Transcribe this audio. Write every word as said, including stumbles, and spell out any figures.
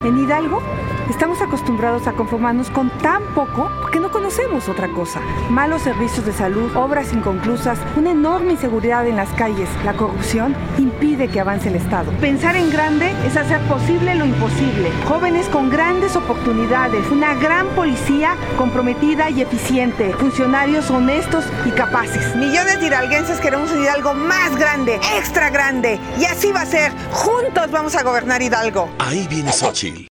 En Hidalgo estamos acostumbrados a conformarnos con tan poco porque no conocemos otra cosa. Malos servicios de salud, obras inconclusas, una enorme inseguridad en las calles, la corrupción impide que avance el Estado. Pensar en grande es hacer posible lo imposible. Jóvenes con grandes oportunidades, una gran policía comprometida y eficiente, funcionarios honestos y capaces. Millones de hidalguenses queremos un Hidalgo más grande, extra grande, y así va a ser. Juntos vamos a gobernar Hidalgo. Ahí viene Xóchitl.